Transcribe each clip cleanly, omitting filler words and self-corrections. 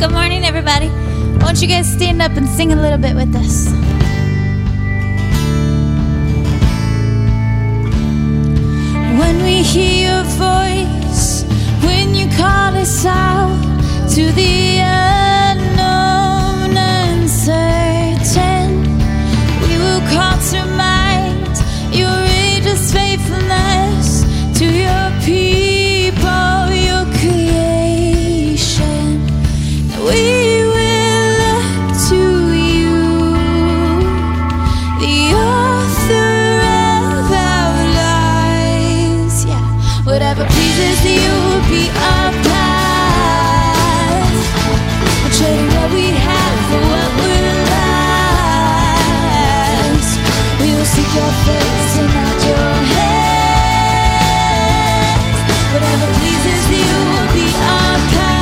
Good morning, everybody. Won't you guys stand up and sing a little bit with us? When we hear your voice, when you call us out to the unknown, uncertain, we will call to mind your ageless faithfulness to your people, your creation. We will look to you, the author of our lives. Yeah, whatever pleases you will be our path. We're trading what we have for what will last. We will seek your face and not your hands. Whatever pleases you will be our path.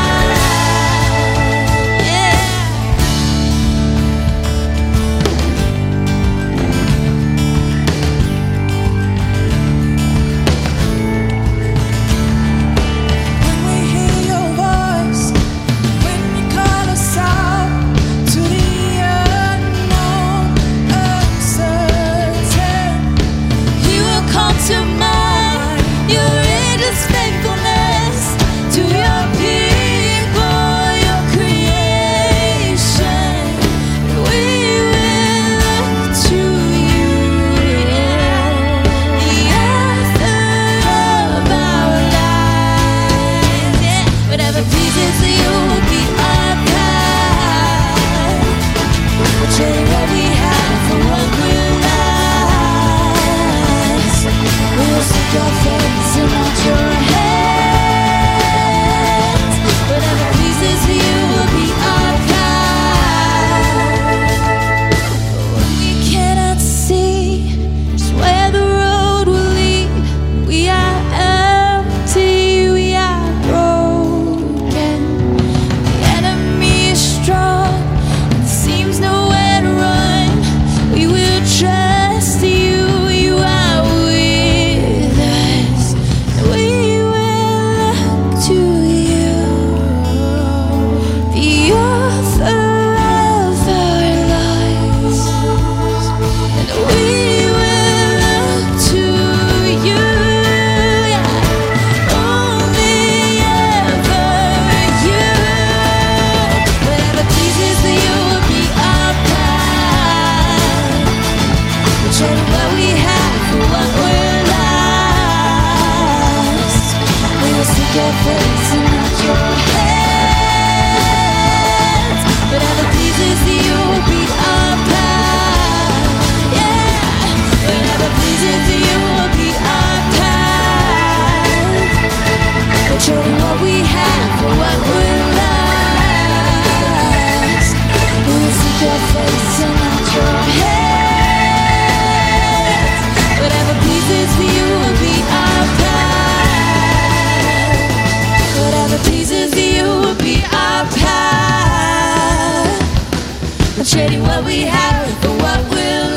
Trading what we have for what will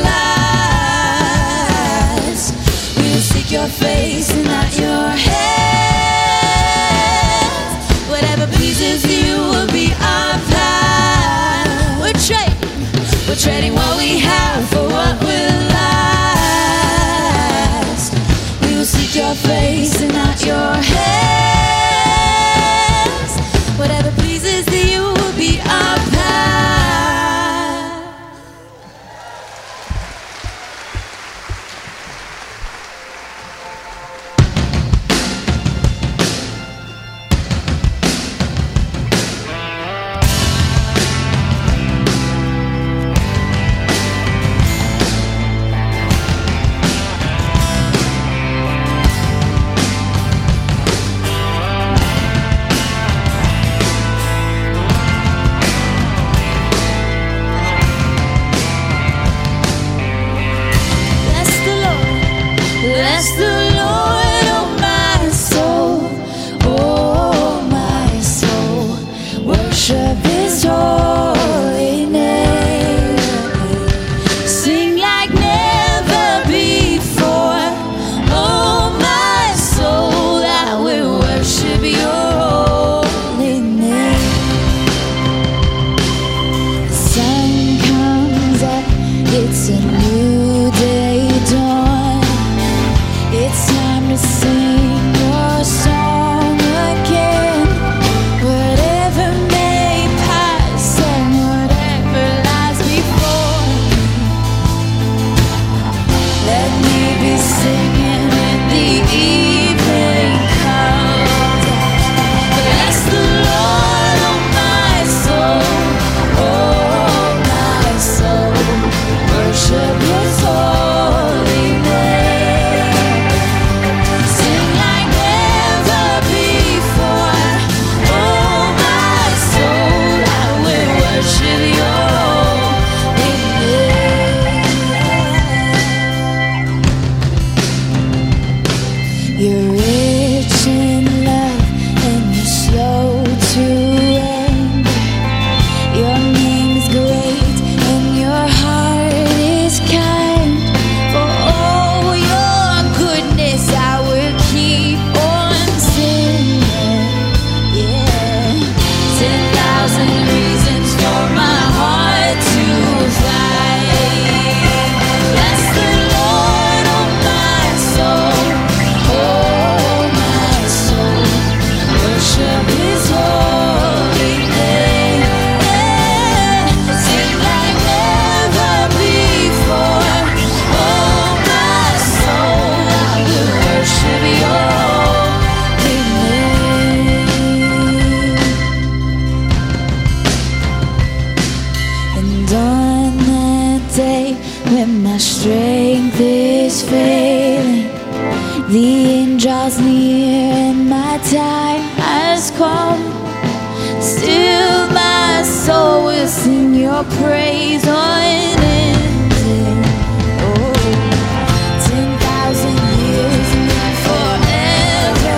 last. We will seek your face and not your hands. Whatever pleases you will be our path. We're trading what we have The angels near and my time has come. Still my soul will sing your praise unending. Oh, 10,000 years forever.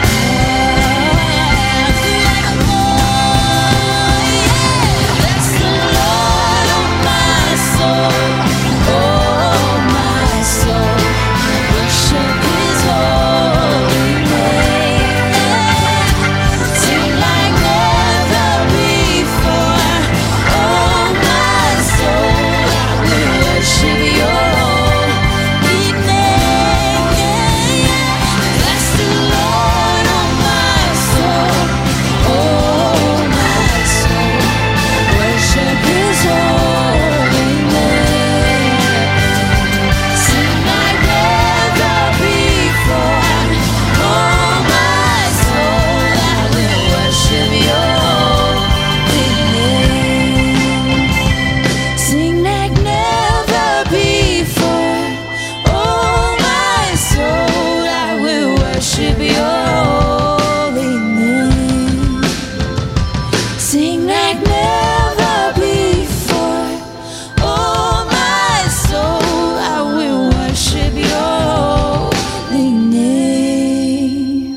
Bless the Lord, oh my soul, oh my soul. Worship His holy name. Sing like never before. Oh my soul, I will worship Your holy name. Bless the Lord, oh my soul, oh my soul. Worship His holy name. Sing like never before. Oh my soul, I will worship Your holy name. Sing like never before. Oh my soul, I will worship Your holy name. Sing like never before. Oh my soul, I will worship Your holy name.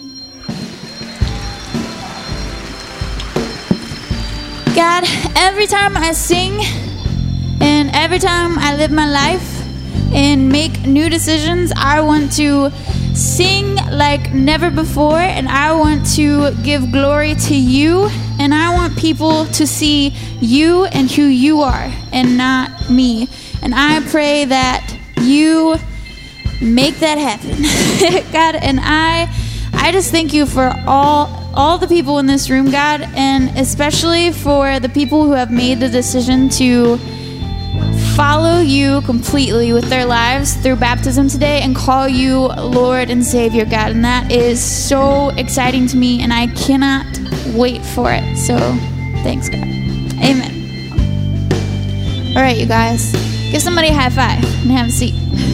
God, every time I sing and every time I live my life and make new decisions, I want to sing like never before, and I want to give glory to You, and I want people to see You and who You are and not me. And I pray that You make that happen. God, and I just thank You for all the people in this room, God, and especially for the people who have made the decision to follow You completely with their lives through baptism today and call You Lord and Savior, God. And that is so exciting to me, and I cannot wait for it. So thanks, God. Amen. All right, you guys, give somebody a high five and have a seat.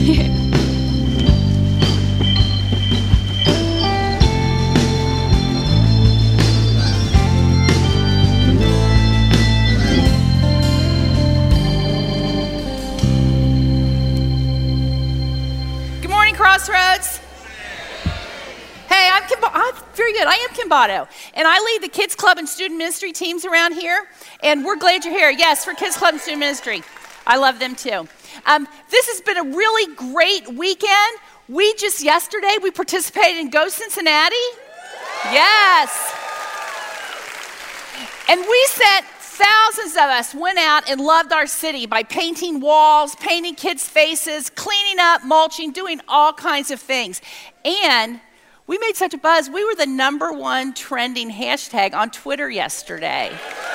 Good morning, Crossroads. Hey, I'm very good. I am Kim Botto, and I lead the Kids Club and Student Ministry teams around here, and we're glad you're here. Yes, for Kids Club and Student Ministry. I love them too. This has been a really great weekend. Yesterday, we participated in Go Cincinnati. Yes. And thousands of us went out and loved our city by painting walls, painting kids' faces, cleaning up, mulching, doing all kinds of things. And we made such a buzz. We were the #1 trending hashtag on Twitter yesterday.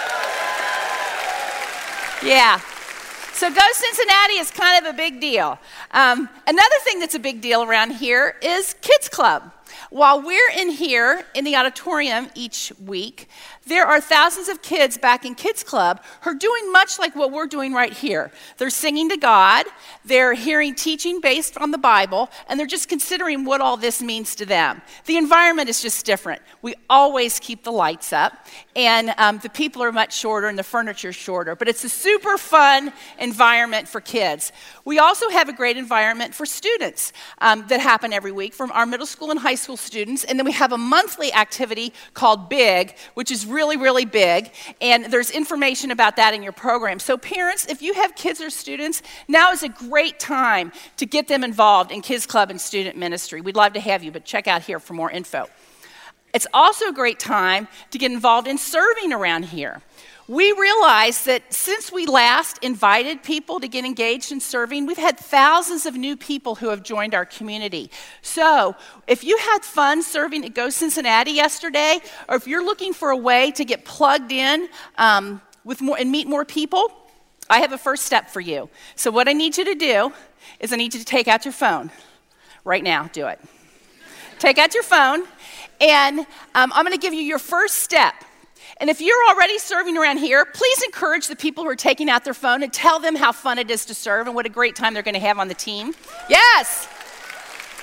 Yeah. So Go Cincinnati is kind of a big deal. Another thing that's a big deal around here is Kids Club. While we're in here in the auditorium each week, there are thousands of kids back in Kids Club who are doing much like what we're doing right here. They're singing to God, they're hearing teaching based on the Bible, and they're just considering what all this means to them. The environment is just different. We always keep the lights up, and the people are much shorter and the furniture is shorter, but it's a super fun environment for kids. We also have a great environment for students that happen every week from our middle school and high school students, and then we have a monthly activity called BIG, which is really, really big, and there's information about that in your program. So parents, if you have kids or students, now is a great time to get them involved in Kids Club and Student Ministry. We'd love to have you, but check out here for more info. It's also a great time to get involved in serving around here. We realize that since we last invited people to get engaged in serving, we've had thousands of new people who have joined our community. So if you had fun serving at Go Cincinnati yesterday, or if you're looking for a way to get plugged in with more and meet more people, I have a first step for you. So what I need you to do is I need you to take out your phone right now. Do it. Take out your phone, and I'm going to give you your first step. And if you're already serving around here, please encourage the people who are taking out their phone and tell them how fun it is to serve and what a great time they're going to have on the team. Yes.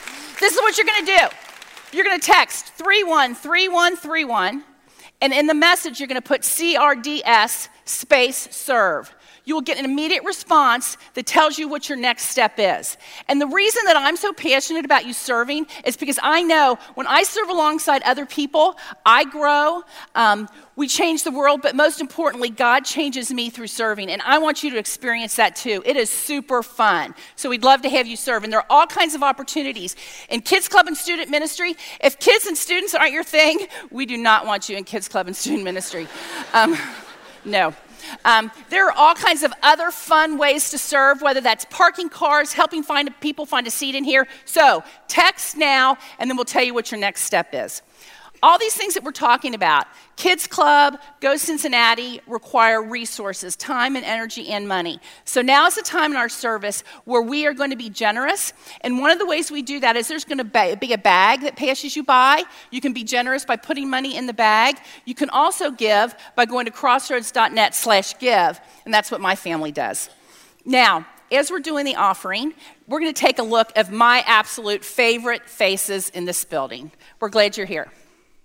This is what you're going to do. You're going to text 313131, and in the message, you're going to put CRDS space serve. You will get an immediate response that tells you what your next step is. And the reason that I'm so passionate about you serving is because I know when I serve alongside other people, I grow, we change the world, but most importantly, God changes me through serving. And I want you to experience that too. It is super fun. So we'd love to have you serve. And there are all kinds of opportunities in Kids Club and Student Ministry. If kids and students aren't your thing, we do not want you in Kids Club and Student Ministry. No. There are all kinds of other fun ways to serve, whether that's parking cars, helping people find a seat in here. So text now, and then we'll tell you what your next step is. All these things that we're talking about, Kids Club, Go Cincinnati, require resources, time and energy and money. So now is the time in our service where we are going to be generous. And one of the ways we do that is there's going to be a bag that passes you by. You can be generous by putting money in the bag. You can also give by going to crossroads.net/give. And that's what my family does. Now, as we're doing the offering, we're going to take a look at my absolute favorite faces in this building. We're glad you're here.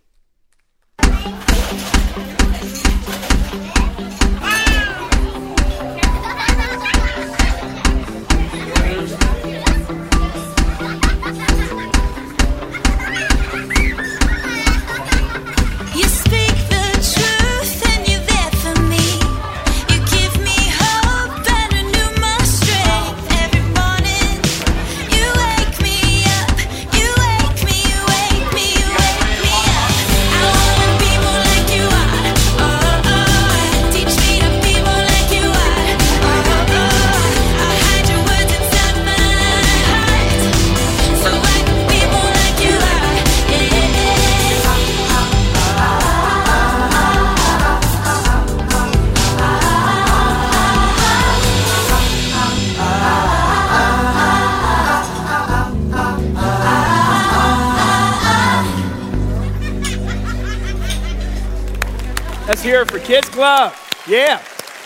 Let's hear it for Kids Club. Yeah.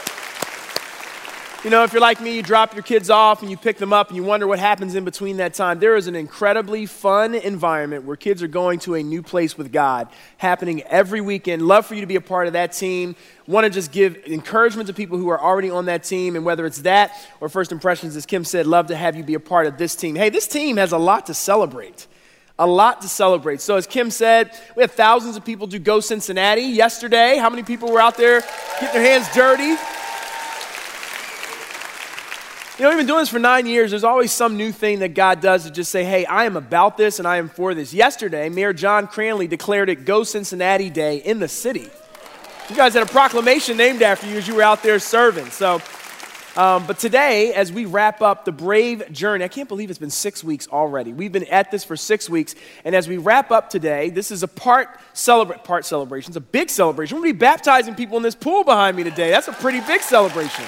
You know, if you're like me, you drop your kids off and you pick them up and you wonder what happens in between that time. There is an incredibly fun environment where kids are going to a new place with God happening every weekend. Love for you to be a part of that team. Want to just give encouragement to people who are already on that team. And whether it's that or First Impressions, as Kim said, love to have you be a part of this team. Hey, this team has a lot to celebrate. A lot to celebrate. So as Kim said, we had thousands of people do Go Cincinnati yesterday. How many people were out there getting their hands dirty? You know, we've been doing this for 9 years. There's always some new thing that God does to just say, hey, I am about this and I am for this. Yesterday, Mayor John Cranley declared it Go Cincinnati Day in the city. You guys had a proclamation named after you as you were out there serving. But today, as we wrap up the Brave Journey, I can't believe it's been 6 weeks already. We've been at this for 6 weeks, and as we wrap up today, this is a part celebration. It's a big celebration. We're going to be baptizing people in this pool behind me today. That's a pretty big celebration.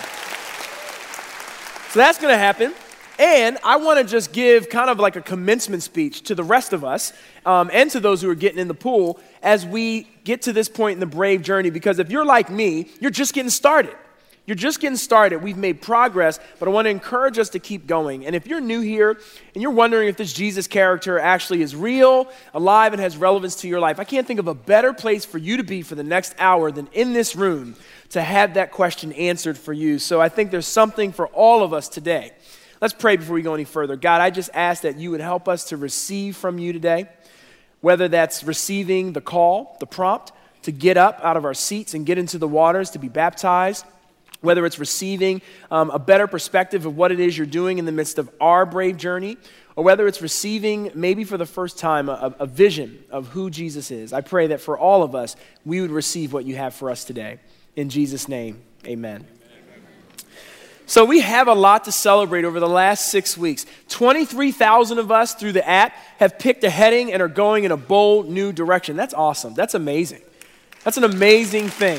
So that's going to happen. And I want to just give kind of like a commencement speech to the rest of us and to those who are getting in the pool as we get to this point in the Brave Journey, because if you're like me, you're just getting started. You're just getting started. We've made progress, but I want to encourage us to keep going. And if you're new here and you're wondering if this Jesus character actually is real, alive, and has relevance to your life, I can't think of a better place for you to be for the next hour than in this room to have that question answered for you. So I think there's something for all of us today. Let's pray before we go any further. God, I just ask that you would help us to receive from you today, whether that's receiving the call, the prompt, to get up out of our seats and get into the waters to be baptized, whether it's receiving a better perspective of what it is you're doing in the midst of our brave journey, or whether it's receiving, maybe for the first time, a vision of who Jesus is. I pray that for all of us, we would receive what you have for us today. In Jesus' name, amen. So we have a lot to celebrate over the last 6 weeks. 23,000 of us through the app have picked a heading and are going in a bold new direction. That's awesome. That's amazing. That's an amazing thing.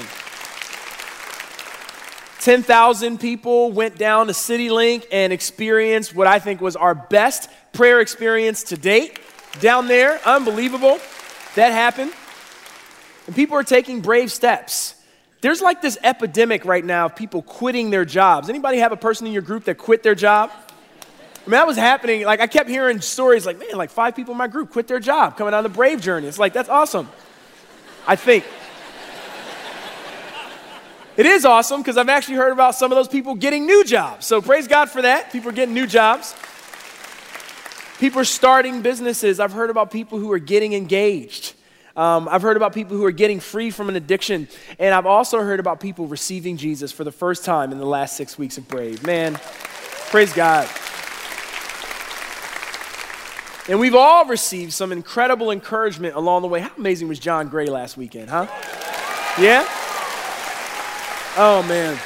10,000 people went down to CityLink and experienced what I think was our best prayer experience to date down there. Unbelievable. That happened. And people are taking brave steps. There's like this epidemic right now of people quitting their jobs. Anybody have a person in your group that quit their job? I mean, that was happening. Like, I kept hearing stories like, man, like 5 people in my group quit their job coming on the Brave journey. It's like, that's awesome. I think. It is awesome because I've actually heard about some of those people getting new jobs. So praise God for that. People are getting new jobs. People are starting businesses. I've heard about people who are getting engaged. I've heard about people who are getting free from an addiction. And I've also heard about people receiving Jesus for the first time in the last 6 weeks of Brave. Man, praise God. And we've all received some incredible encouragement along the way. How amazing was John Gray last weekend, huh? Yeah? Oh, man.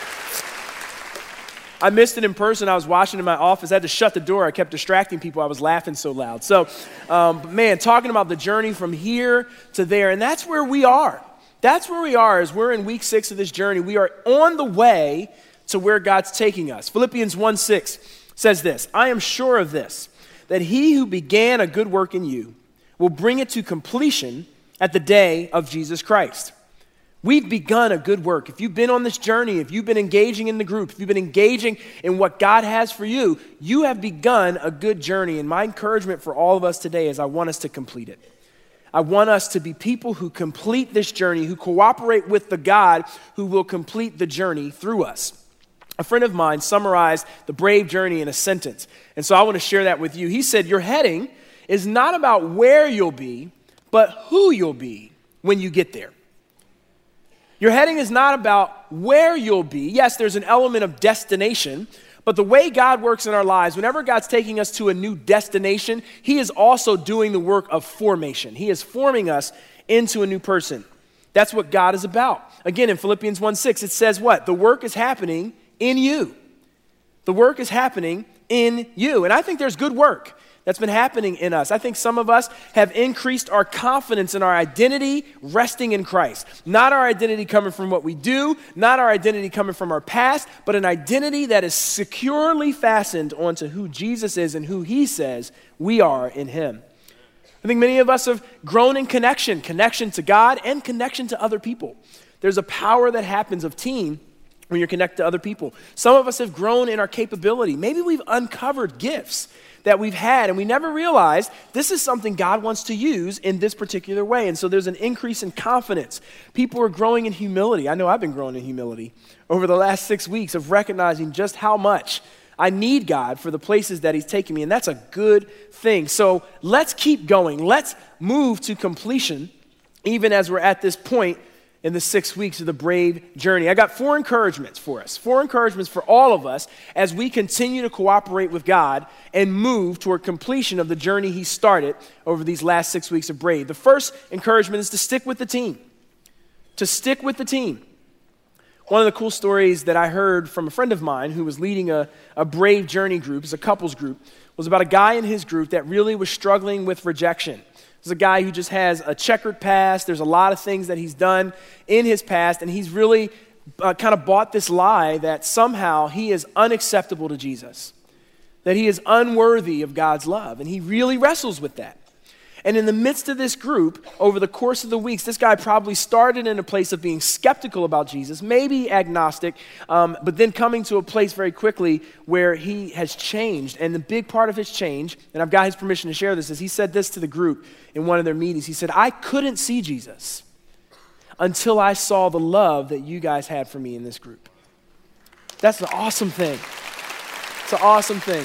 I missed it in person. I was watching in my office. I had to shut the door. I kept distracting people. I was laughing so loud. So, man, talking about the journey from here to there, and that's where we are. That's where we are as we're in week 6 of this journey. We are on the way to where God's taking us. Philippians 1:6 says this, I am sure of this, that he who began a good work in you will bring it to completion at the day of Jesus Christ. We've begun a good work. If you've been on this journey, if you've been engaging in the group, if you've been engaging in what God has for you, you have begun a good journey. And my encouragement for all of us today is I want us to complete it. I want us to be people who complete this journey, who cooperate with the God who will complete the journey through us. A friend of mine summarized the Brave journey in a sentence. And so I want to share that with you. He said, your heading is not about where you'll be, but who you'll be when you get there. Your heading is not about where you'll be. Yes, there's an element of destination, but the way God works in our lives, whenever God's taking us to a new destination, he is also doing the work of formation. He is forming us into a new person. That's what God is about. Again, in Philippians 1:6, it says what? The work is happening in you. The work is happening in you. And I think there's good work that's been happening in us. I think some of us have increased our confidence in our identity resting in Christ. Not our identity coming from what we do, not our identity coming from our past, but an identity that is securely fastened onto who Jesus is and who he says we are in him. I think many of us have grown in connection to God and connection to other people. There's a power that happens of team when you're connected to other people. Some of us have grown in our capability. Maybe we've uncovered gifts that we've had, and we never realized this is something God wants to use in this particular way. And so there's an increase in confidence. People are growing in humility. I know I've been growing in humility over the last 6 weeks of recognizing just how much I need God for the places that he's taking me, and that's a good thing. So let's keep going. Let's move to completion, even as we're at this point in the 6 weeks of the Brave journey. I got 4 encouragements for us, 4 encouragements for all of us as we continue to cooperate with God and move toward completion of the journey he started over these last 6 weeks of Brave. The first encouragement is to stick with the team. To stick with the team. One of the cool stories that I heard from a friend of mine who was leading a Brave journey group, it's a couples group, was about a guy in his group that really was struggling with rejection. There's a guy who just has a checkered past. There's a lot of things that he's done in his past, and he's really kind of bought this lie that somehow he is unacceptable to Jesus, that he is unworthy of God's love, and he really wrestles with that. And in the midst of this group, over the course of the weeks, this guy probably started in a place of being skeptical about Jesus, maybe agnostic, but then coming to a place very quickly where he has changed. And the big part of his change, and I've got his permission to share this, is he said this to the group in one of their meetings. He said, I couldn't see Jesus until I saw the love that you guys had for me in this group. That's an awesome thing. It's an awesome thing.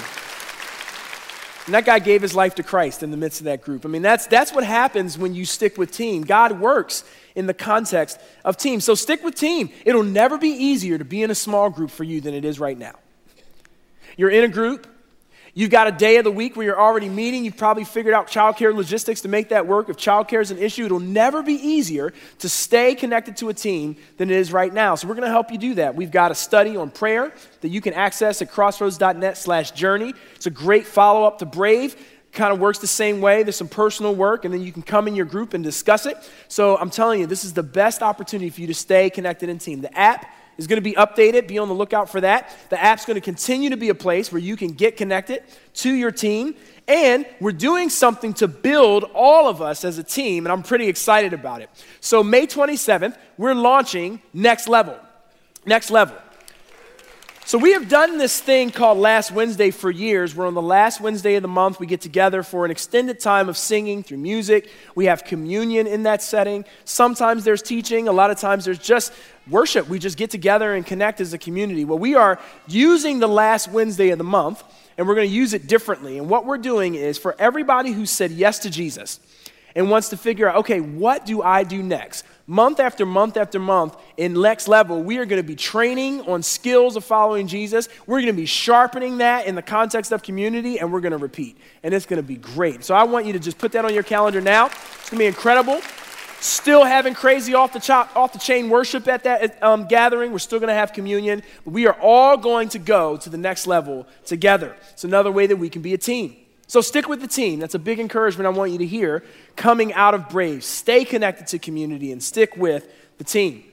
And that guy gave his life to Christ in the midst of that group. I mean, that's what happens when you stick with team. God works in the context of team. So stick with team. It'll never be easier to be in a small group for you than it is right now. You're in a group. You've got a day of the week where you're already meeting. You've probably figured out childcare logistics to make that work. If childcare is an issue, it'll never be easier to stay connected to a team than it is right now. So we're going to help you do that. We've got a study on prayer that you can access at crossroads.net/journey. It's a great follow-up to Brave. Kind of works the same way. There's some personal work, and then you can come in your group and discuss it. So I'm telling you, this is the best opportunity for you to stay connected in team. The app is going to be updated. Be on the lookout for that. The app's going to continue to be a place where you can get connected to your team. And we're doing something to build all of us as a team, and I'm pretty excited about it. So May 27th, we're launching Next Level. Next Level. So we have done this thing called Last Wednesday for years. We're on the last Wednesday of the month. We get together for an extended time of singing through music. We have communion in that setting. Sometimes there's teaching. A lot of times there's just worship. We just get together and connect as a community. Well, we are using the last Wednesday of the month, and we're going to use it differently. And what we're doing is for everybody who said yes to Jesus and wants to figure out, okay, what do I do next? Month after month after month in Next Level, we are going to be training on skills of following Jesus. We're going to be sharpening that in the context of community, and we're going to repeat. And it's going to be great. So I want you to just put that on your calendar now. It's going to be incredible. Still having crazy off the chain worship at that gathering. We're still going to have communion. But we are all going to go to the next level together. It's another way that we can be a team. So stick with the team. That's a big encouragement I want you to hear coming out of Brave. Stay connected to community and stick with the team.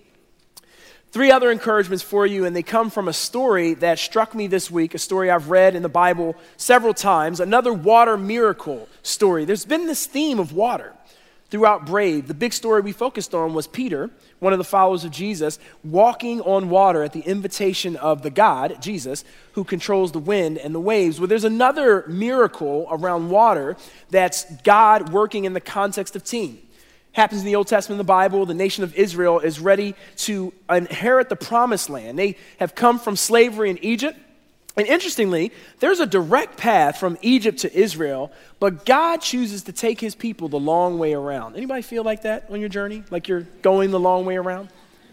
3 other encouragements for you, and they come from a story that struck me this week, a story I've read in the Bible several times, another water miracle story. There's been this theme of water throughout Brave. The big story we focused on was Peter, one of the followers of Jesus, walking on water at the invitation of the God, Jesus, who controls the wind and the waves. Well, there's another miracle around water that's God working in the context of team. Happens in the Old Testament of the Bible. The nation of Israel is ready to inherit the promised land. They have come from slavery in Egypt. And interestingly, there's a direct path from Egypt to Israel, but God chooses to take his people the long way around. Anybody feel like that on your journey? Like you're going the long way around?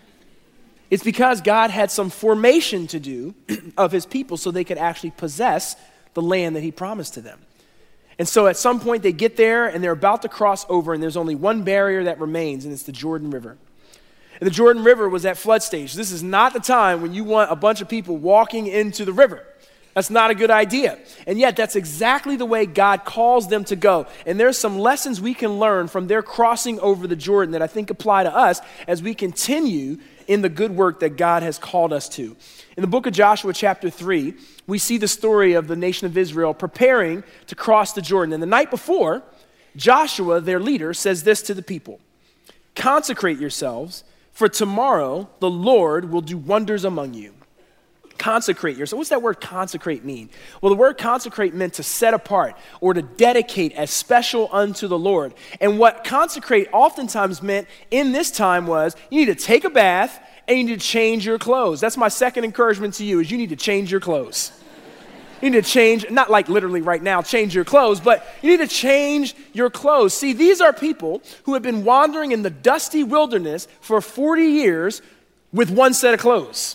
It's because God had some formation to do of his people so they could actually possess the land that he promised to them. And so at some point they get there and they're about to cross over, and there's only one barrier that remains, and it's the Jordan River. And the Jordan River was at flood stage. This is not the time when you want a bunch of people walking into the river. That's not a good idea. And yet that's exactly the way God calls them to go. And there's some lessons we can learn from their crossing over the Jordan that I think apply to us as we continue in the good work that God has called us to. In the book of Joshua chapter 3, we see the story of the nation of Israel preparing to cross the Jordan. And the night before, Joshua, their leader, says this to the people: "Consecrate yourselves, for tomorrow the Lord will do wonders among you." Consecrate yourself. What's that word consecrate mean? Well, the word consecrate meant to set apart or to dedicate as special unto the Lord. And what consecrate oftentimes meant in this time was you need to take a bath and you need to change your clothes. That's my second encouragement to you, is you need to change your clothes. You need to change, not like literally right now, change your clothes, but you need to change your clothes. See, these are people who have been wandering in the dusty wilderness for 40 years with one set of clothes.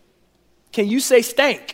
Can you say stank?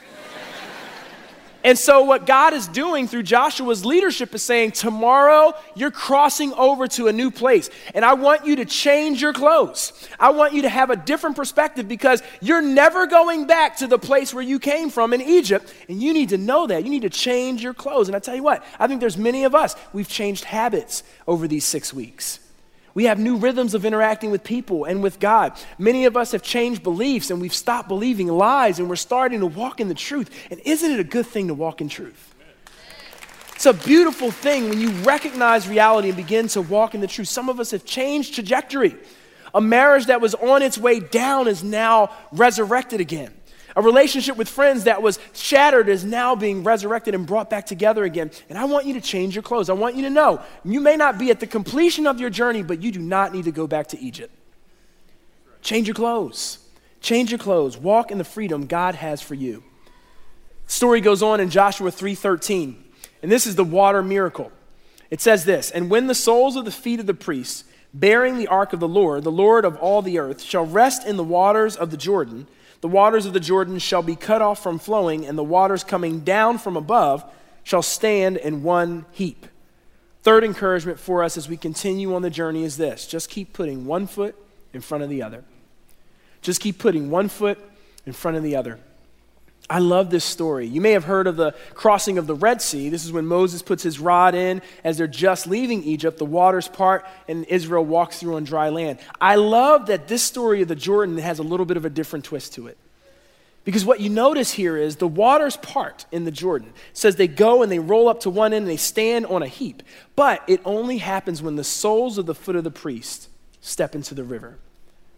And so what God is doing through Joshua's leadership is saying, tomorrow you're crossing over to a new place. And I want you to change your clothes. I want you to have a different perspective, because you're never going back to the place where you came from in Egypt. And you need to know that. You need to change your clothes. And I tell you what, I think there's many of us, we've changed habits over these 6 weeks. We have new rhythms of interacting with people and with God. Many of us have changed beliefs, and we've stopped believing lies, and we're starting to walk in the truth. And isn't it a good thing to walk in truth? It's a beautiful thing when you recognize reality and begin to walk in the truth. Some of us have changed trajectory. A marriage that was on its way down is now resurrected again. A relationship with friends that was shattered is now being resurrected and brought back together again. And I want you to change your clothes. I want you to know you may not be at the completion of your journey, but you do not need to go back to Egypt. Change your clothes. Change your clothes. Walk in the freedom God has for you. The story goes on in Joshua 3:13, and this is the water miracle. It says this: "And when the soles of the feet of the priests bearing the ark of the Lord of all the earth, shall rest in the waters of the Jordan, the waters of the Jordan shall be cut off from flowing, and the waters coming down from above shall stand in one heap." Third encouragement for us as we continue on the journey is this: just keep putting one foot in front of the other. Just keep putting one foot in front of the other. I love this story. You may have heard of the crossing of the Red Sea. This is when Moses puts his rod in as they're just leaving Egypt. The waters part and Israel walks through on dry land. I love that this story of the Jordan has a little bit of a different twist to it. Because what you notice here is the waters part in the Jordan. It says they go and they roll up to one end and they stand on a heap. But it only happens when the soles of the foot of the priest step into the river.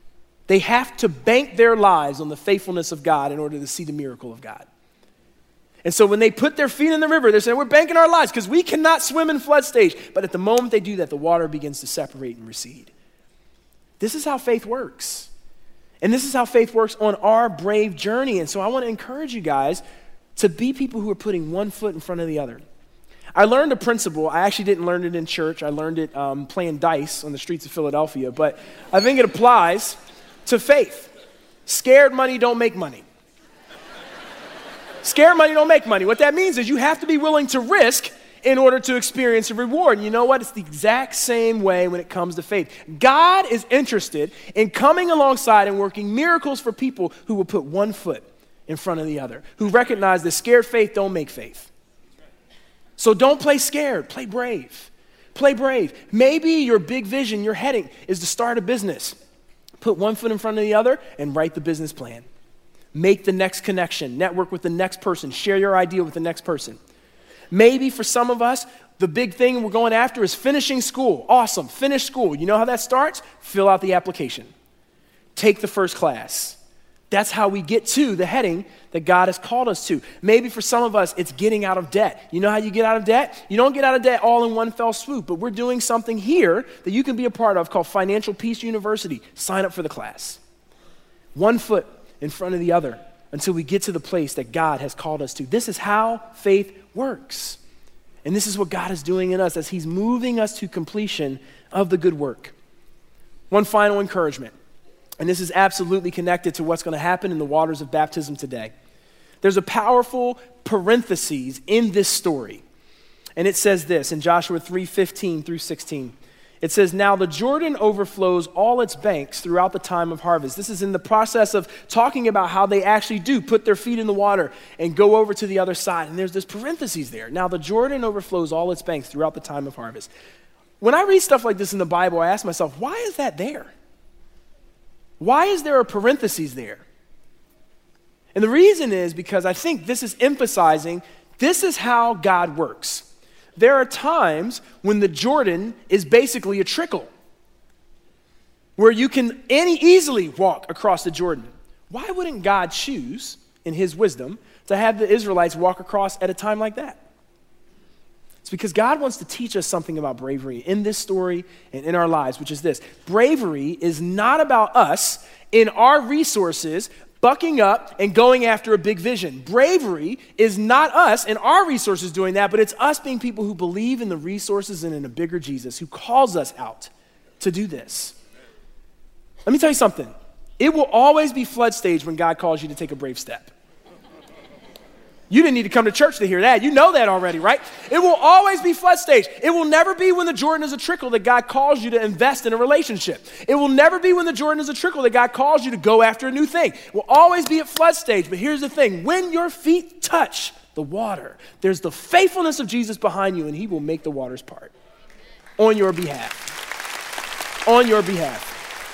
They have to bank their lives on the faithfulness of God in order to see the miracle of God. And so when they put their feet in the river, they're saying, we're banking our lives because we cannot swim in flood stage. But at the moment they do that, the water begins to separate and recede. This is how faith works. And this is how faith works on our brave journey. And so I want to encourage you guys to be people who are putting one foot in front of the other. I learned a principle. I actually didn't learn it in church. I learned it playing dice on the streets of Philadelphia. But I think it applies to faith. Scared money don't make money. Scared money don't make money. What that means is you have to be willing to risk in order to experience a reward. And you know what? It's the exact same way when it comes to faith. God is interested in coming alongside and working miracles for people who will put one foot in front of the other, who recognize that scared faith don't make faith. So don't play scared, play brave. Play brave. Maybe your big vision, your heading is to start a business. Put one foot in front of the other and write the business plan. Make the next connection, network with the next person, share your idea with the next person. Maybe for some of us, the big thing we're going after is finishing school. Awesome, finish school. You know how that starts? Fill out the application. Take the first class. That's how we get to the heading that God has called us to. Maybe for some of us, it's getting out of debt. You know how you get out of debt? You don't get out of debt all in one fell swoop, but we're doing something here that you can be a part of called Financial Peace University. Sign up for the class. One foot in front of the other until we get to the place that God has called us to. This is how faith works. And this is what God is doing in us as he's moving us to completion of the good work. One final encouragement, and this is absolutely connected to what's going to happen in the waters of baptism today. There's a powerful parenthesis in this story. And it says this in Joshua 3:15 through 16. It says, now the Jordan overflows all its banks throughout the time of harvest. This is in the process of talking about how they actually do put their feet in the water and go over to the other side. And there's this parenthesis there. Now the Jordan overflows all its banks throughout the time of harvest. When I read stuff like this in the Bible, I ask myself, why is that there? Why is there a parenthesis there? And the reason is because I think this is emphasizing this is how God works. There are times when the Jordan is basically a trickle where you can easily walk across the Jordan. Why wouldn't God choose, in his wisdom, to have the Israelites walk across at a time like that? It's because God wants to teach us something about bravery in this story and in our lives, which is this. Bravery is not about us in our resources bucking up and going after a big vision. Bravery is not us and our resources doing that, but it's us being people who believe in the resources and in a bigger Jesus who calls us out to do this. Let me tell you something. It will always be flood stage when God calls you to take a brave step. You didn't need to come to church to hear that. You know that already, right? It will always be flood stage. It will never be when the Jordan is a trickle that God calls you to invest in a relationship. It will never be when the Jordan is a trickle that God calls you to go after a new thing. It will always be at flood stage. But here's the thing. When your feet touch the water, there's the faithfulness of Jesus behind you, and he will make the waters part on your behalf. On your behalf.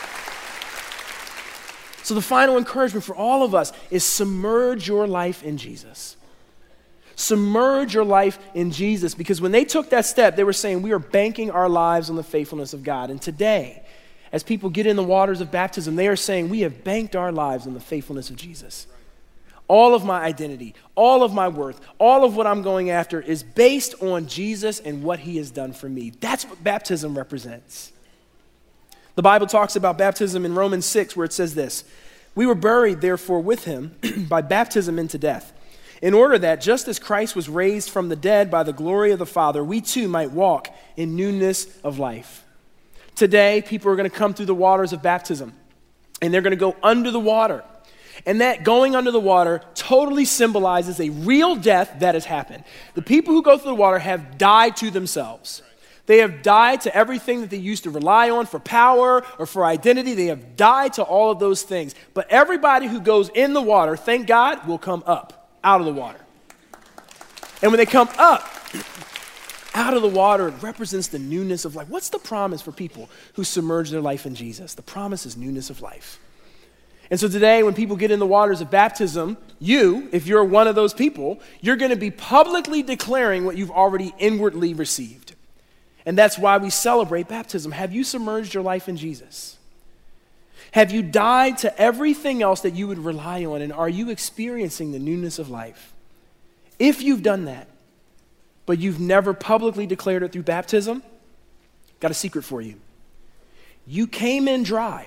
So the final encouragement for all of us is submerge your life in Jesus. Submerge your life in Jesus, because when they took that step, they were saying we are banking our lives on the faithfulness of God. And today, as people get in the waters of baptism, they are saying we have banked our lives on the faithfulness of Jesus. All of my identity, all of my worth, all of what I'm going after is based on Jesus and what he has done for me. That's what baptism represents. The Bible talks about baptism in Romans 6, where it says this, we were buried, therefore, with him by baptism into death, in order that just as Christ was raised from the dead by the glory of the Father, we too might walk in newness of life. Today, people are going to come through the waters of baptism, and they're going to go under the water. And that going under the water totally symbolizes a real death that has happened. The people who go through the water have died to themselves. They have died to everything that they used to rely on for power or for identity. They have died to all of those things. But everybody who goes in the water, thank God, will come up out of the water. And when they come up out of the water, it represents the newness of life. What's the promise for people who submerge their life in Jesus? The promise is newness of life. And so today, when people get in the waters of baptism, you, if you're one of those people, you're going to be publicly declaring what you've already inwardly received. And that's why we celebrate baptism. Have you submerged your life in Jesus? Have you died to everything else that you would rely on, and are you experiencing the newness of life? If you've done that, but you've never publicly declared it through baptism, got a secret for you. You came in dry,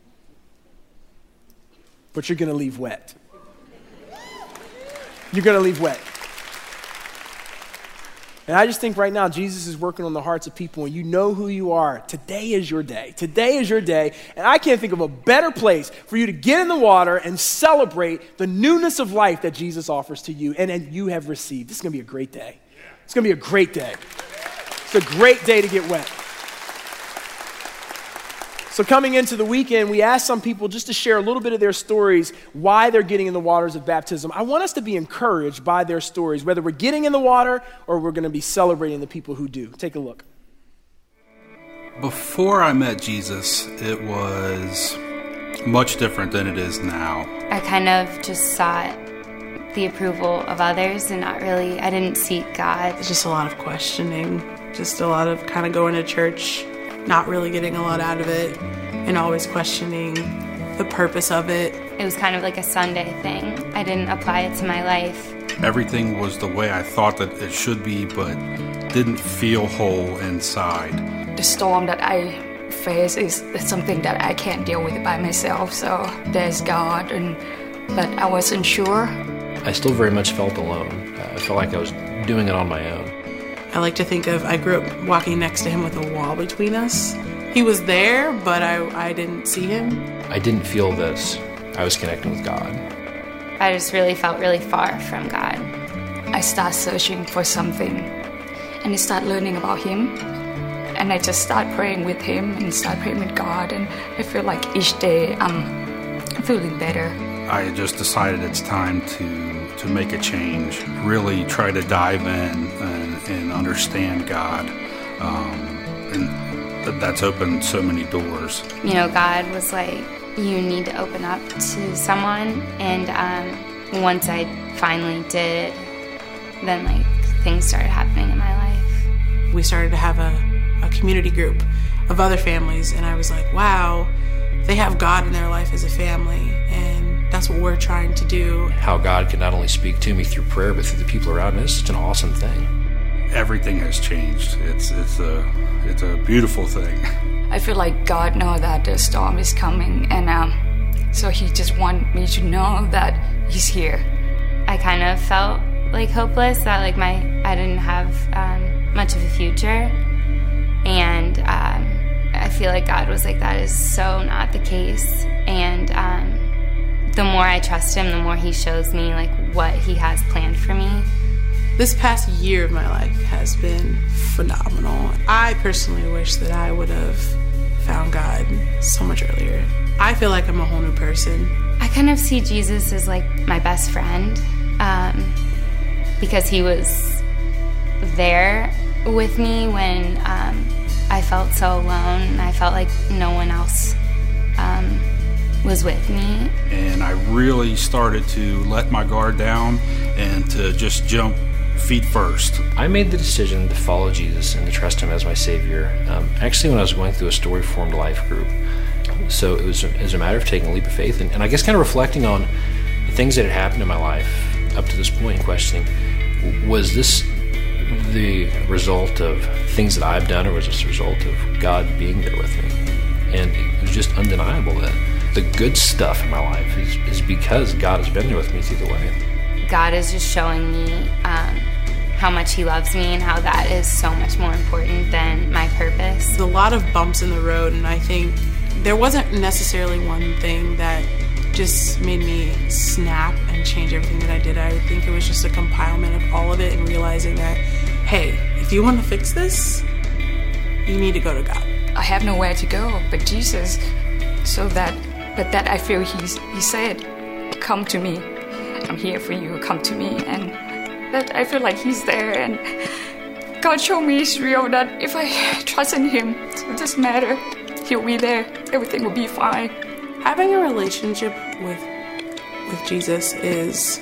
but you're going to leave wet. You're going to leave wet. And I just think right now, Jesus is working on the hearts of people, and you know who you are. Today is your day. Today is your day, and I can't think of a better place for you to get in the water and celebrate the newness of life that Jesus offers to you and you have received. This is going to be a great day. It's going to be a great day. It's a great day to get wet. So coming into the weekend, we asked some people just to share a little bit of their stories, why they're getting in the waters of baptism. I want us to be encouraged by their stories, whether we're getting in the water or we're going to be celebrating the people who do. Take a look. Before I met Jesus, it was much different than it is now. I kind of just sought the approval of others and I didn't seek God. It's just a lot of questioning, just a lot of kind of going to church, not really getting a lot out of it, and always questioning the purpose of it. It was kind of like a Sunday thing. I didn't apply it to my life. Everything was the way I thought that it should be, but didn't feel whole inside. The storm that I face is something that I can't deal with by myself, so there's God, but I wasn't sure. I still very much felt alone. I felt like I was doing it on my own. I like to think of, I grew up walking next to him with a wall between us. He was there, but I didn't see him. I didn't feel this. I was connecting with God. I just really felt really far from God. I started searching for something, and I started learning about him. And I just started praying with him and started praying with God, and I feel like each day I'm feeling better. I just decided it's time to make a change, really try to dive in and understand God. And that's opened so many doors. You know, God was like, you need to open up to someone. And once I finally did, then like things started happening in my life. We started to have a community group of other families, and I was like, wow, they have God in their life as a family, and that's what we're trying to do. How God can not only speak to me through prayer, but through the people around me. It's such an awesome thing. Everything has changed. It's a beautiful thing. I feel like God knows that the storm is coming, and so he just wants me to know that he's here. I kind of felt like hopeless, that like I didn't have much of a future, and I feel like God was like, that is so not the case. And the more I trust him, the more he shows me like what he has planned for me. This past year of my life has been phenomenal. I personally wish that I would have found God so much earlier. I feel like I'm a whole new person. I kind of see Jesus as like my best friend, because he was there with me when I felt so alone, and I felt like no one else was with me. And I really started to let my guard down and to just jump feet first. I made the decision to follow Jesus and to trust him as my Savior, actually when I was going through a story-formed life group. So it was a matter of taking a leap of faith, and I guess kind of reflecting on the things that had happened in my life up to this point, and questioning, was this the result of things that I've done, or was this the result of God being there with me? And it was just undeniable that the good stuff in my life is because God has been there with me through the way. God is just showing me how much he loves me, and how that is so much more important than my purpose. There's a lot of bumps in the road, and I think there wasn't necessarily one thing that just made me snap and change everything that I did. I think it was just a compilement of all of it, and realizing that, hey, if you want to fix this, you need to go to God. I have nowhere to go but Jesus, but that I feel he said, come to me. I'm here for you, come to me. And that I feel like he's there, and God showed me it's real, that if I trust in him, it doesn't matter. He'll be there. Everything will be fine. Having a relationship with Jesus is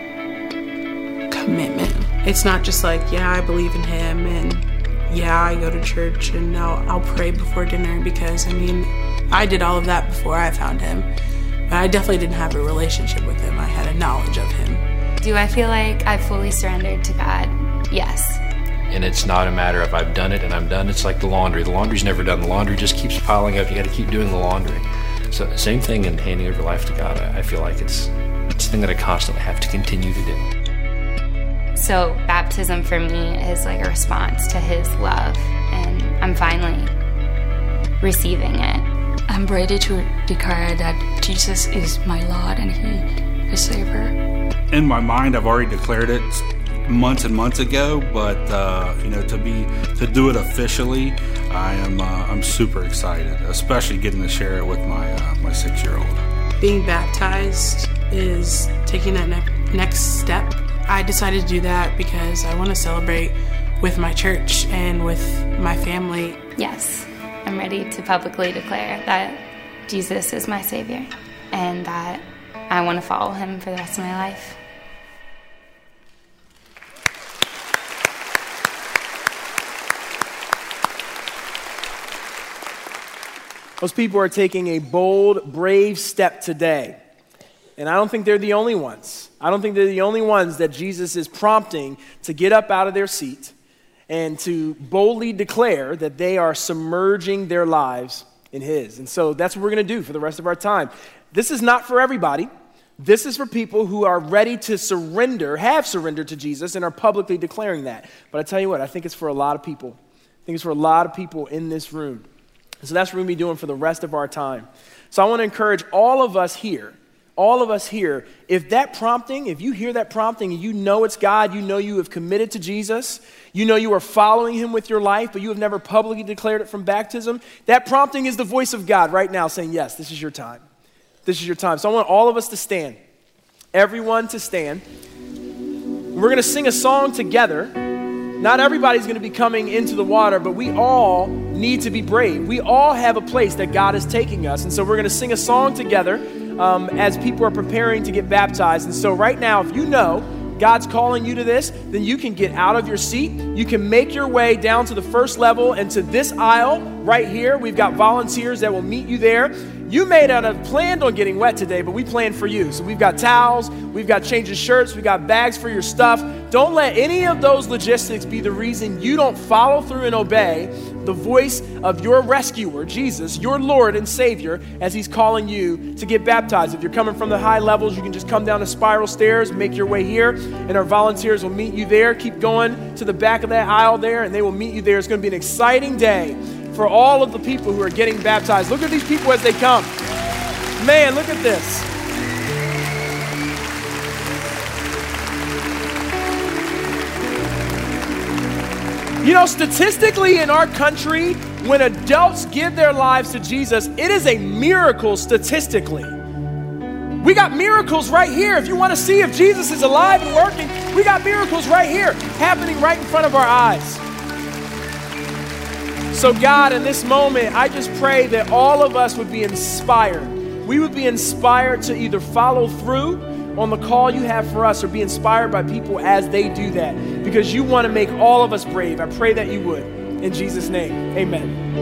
commitment. It's not just like, yeah, I believe in him, and yeah, I go to church, and I'll pray before dinner, because I mean, I did all of that before I found him. But I definitely didn't have a relationship with him. I had a knowledge of him. Do I feel like I've fully surrendered to God? Yes. And it's not a matter of I've done it and I'm done. It's like the laundry. The laundry's never done. The laundry just keeps piling up. You got to keep doing the laundry. So same thing in handing over life to God. I feel like it's a thing that I constantly have to continue to do. So baptism for me is like a response to his love, and I'm finally receiving it. I'm ready to declare that Jesus is my Lord and he is Savior. In my mind, I've already declared it months and months ago, but to do it officially, I'm super excited, especially getting to share it with my 6-year-old. Being baptized is taking that next step. I decided to do that because I want to celebrate with my church and with my family. Yes, I'm ready to publicly declare that Jesus is my Savior and that I want to follow him for the rest of my life. Those people are taking a bold, brave step today. And I don't think they're the only ones. I don't think they're the only ones that Jesus is prompting to get up out of their seat and to boldly declare that they are submerging their lives in his. And so that's what we're going to do for the rest of our time. This is not for everybody. This is for people who are ready to surrender, have surrendered to Jesus, and are publicly declaring that. But I tell you what, I think it's for a lot of people. I think it's for a lot of people in this room. So that's what we're going to be doing for the rest of our time. So I want to encourage all of us here, if that prompting, if you hear that prompting and you know it's God, you know you have committed to Jesus, you know you are following him with your life, but you have never publicly declared it from baptism, that prompting is the voice of God right now saying, yes, this is your time. This is your time. So I want all of us to stand, everyone to stand. We're going to sing a song together. Not everybody's going to be coming into the water, but we all need to be brave. We all have a place that God is taking us. And so we're going to sing a song together as people are preparing to get baptized. And so right now, if you know God's calling you to this, then you can get out of your seat. You can make your way down to the first level and to this aisle right here. We've got volunteers that will meet you there. You may not have planned on getting wet today, but we planned for you. So we've got towels, we've got changes shirts, we've got bags for your stuff. Don't let any of those logistics be the reason you don't follow through and obey the voice of your rescuer, Jesus, your Lord and Savior, as he's calling you to get baptized. If you're coming from the high levels, you can just come down the spiral stairs, make your way here, and our volunteers will meet you there. Keep going to the back of that aisle there, and they will meet you there. It's going to be an exciting day for all of the people who are getting baptized. Look at these people as they come. Man, look at this. You know, statistically in our country, when adults give their lives to Jesus, it is a miracle statistically. We got miracles right here. If you want to see if Jesus is alive and working, we got miracles right here happening right in front of our eyes. So God, in this moment, I just pray that all of us would be inspired. We would be inspired to either follow through on the call you have for us or be inspired by people as they do that, because you want to make all of us brave. I pray that you would. In Jesus' name, amen.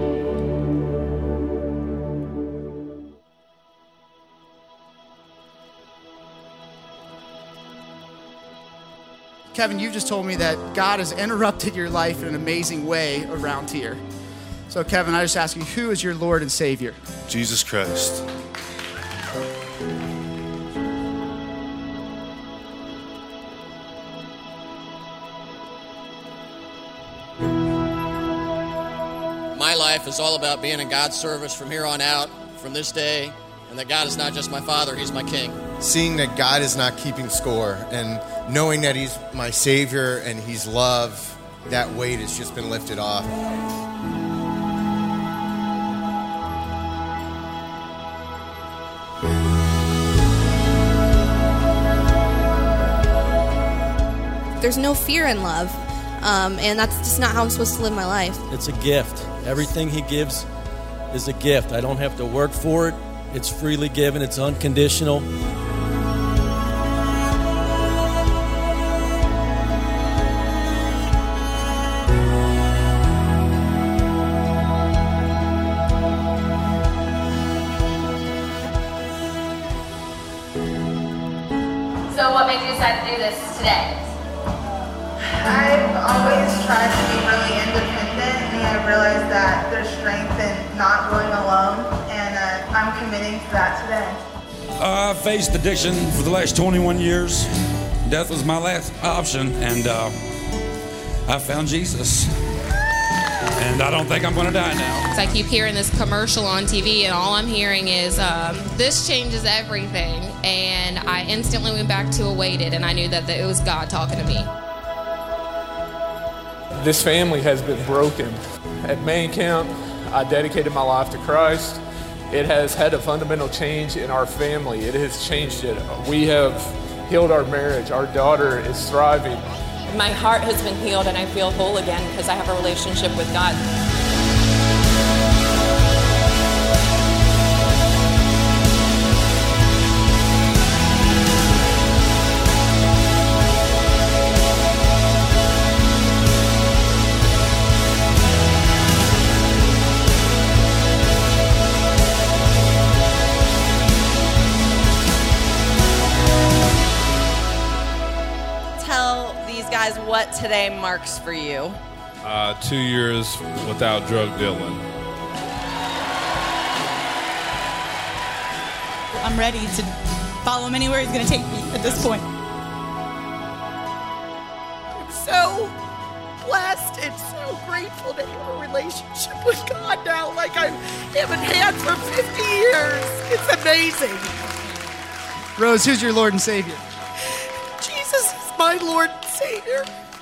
Kevin, you just told me that God has interrupted your life in an amazing way around here. So, Kevin, I just ask you, who is your Lord and Savior? Jesus Christ. My life is all about being in God's service from here on out, from this day, and that God is not just my Father, He's my King. Seeing that God is not keeping score and knowing that He's my Savior and He's love, that weight has just been lifted off. There's no fear in love, and that's just not how I'm supposed to live my life. It's a gift. Everything He gives is a gift. I don't have to work for it. It's freely given. It's unconditional. So what made you decide to do this today? I've always tried to be really independent, and I realized that there's strength in not going alone, and I'm committing to that today. I faced addiction for the last 21 years. Death was my last option, and I found Jesus. And I don't think I'm going to die now. I keep hearing this commercial on TV, and all I'm hearing is, this changes everything. And I instantly went back to Awaited, and I knew that it was God talking to me. This family has been broken. At main camp, I dedicated my life to Christ. It has had a fundamental change in our family. It has changed it. We have healed our marriage. Our daughter is thriving. My heart has been healed and I feel whole again because I have a relationship with God. Guys, what today marks for you? 2 years without drug dealing. I'm ready to follow him anywhere he's going to take me at this point. I'm so blessed and so grateful to have a relationship with God now like I haven't had for 50 years. It's amazing. Rose, who's your Lord and Savior? Jesus is my Lord and Savior.